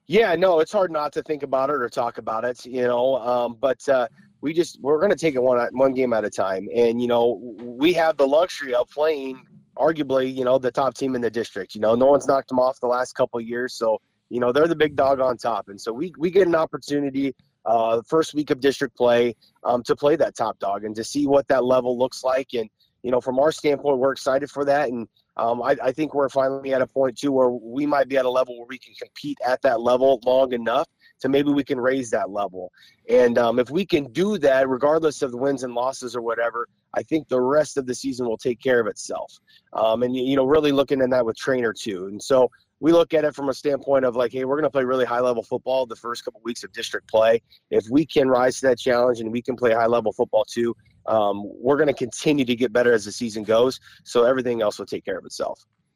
Yeah, no, it's hard not to think about it or talk about it, but we're going to take it one game at a time. And, we have the luxury of playing arguably, the top team in the district. No one's knocked them off the last couple of years. So, they're the big dog on top. And so we get an opportunity the first week of district play to play that top dog and to see what that level looks like. And, from our standpoint, we're excited for that. And I think we're finally at a point, too, where we might be at a level where we can compete at that level long enough to maybe we can raise that level. And if we can do that, regardless of the wins and losses or whatever, I think the rest of the season will take care of itself. And, really looking at that with trainer, too. And so we look at it from a standpoint of like, hey, we're going to play really high-level football the first couple of weeks of district play. If we can rise to that challenge and we can play high-level football, too, we're going to continue to get better as the season goes, so everything else will take care of itself.